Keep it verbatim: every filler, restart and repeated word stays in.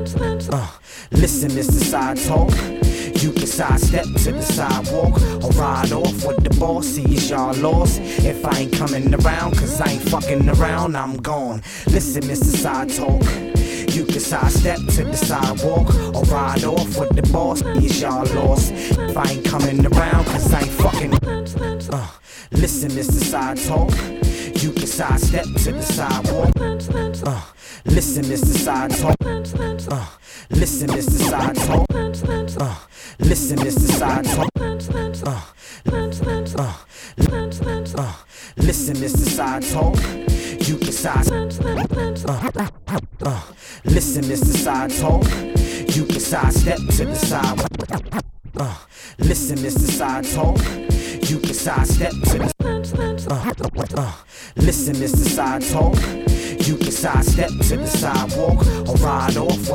Uh, listen, it's the side talk. You can sidestep to the sidewalk or ride off with the boss. See, it's y'all lost if I ain't coming around, cause I ain't fucking around, I'm gone. Listen, it's the side talk. You can sidestep to the sidewalk or ride off with the boss. It's y'all lost if I ain't coming around, cause I ain't fucking. Uh, listen, it's the side talk. You can sidestep to the sidewalk. Uh, listen, it's the side talk. Uh, listen, it's the side talk. Uh, listen, it's the side talk. Uh, uh, uh, listen, it's the side talk. You can side. Uh, uh, listen, it's the side talk. You can sidestep to the side. Uh, listen, it's the side talk. You can sidestep to the. Uh, uh, listen, it's the side talk. You can sidestep to the sidewalk or ride off.